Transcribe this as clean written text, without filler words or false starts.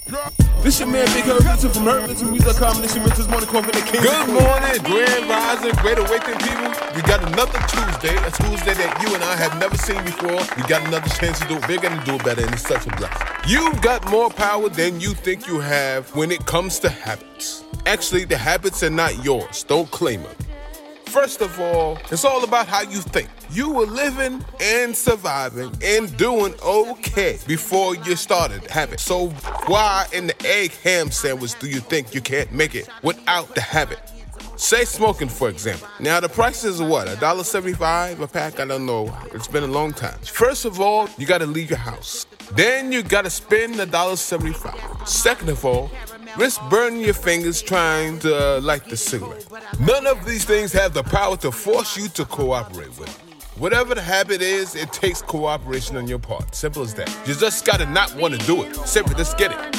This your man Big Herb from HerbListenMusic.com. This your Rich's Morning Coffee the King. Good morning, Grand Rising, Great Awakening people. We got another Tuesday, a Tuesday that you and I have never seen before. We got another chance to do it bigger and do it better, and it's such a blessing. You've got more power than you think you have when it comes to habits. Actually, the habits are not yours. Don't claim them. First of all, it's all about how you think. You were living and surviving and doing okay before you started the habit. So why in the egg ham sandwich do you think you can't make it without the habit? Say smoking, for example. Now, the price is what? $1.75 a pack? I don't know. It's been a long time. First of all, you got to leave your house. Then you got to spend $1.75. Second of all, risk burning your fingers trying to light the cigarette. None of these things have the power to force you to cooperate with it. Whatever the habit is, it takes cooperation on your part. Simple as that. You just got to not want to do it. Simple, just get it.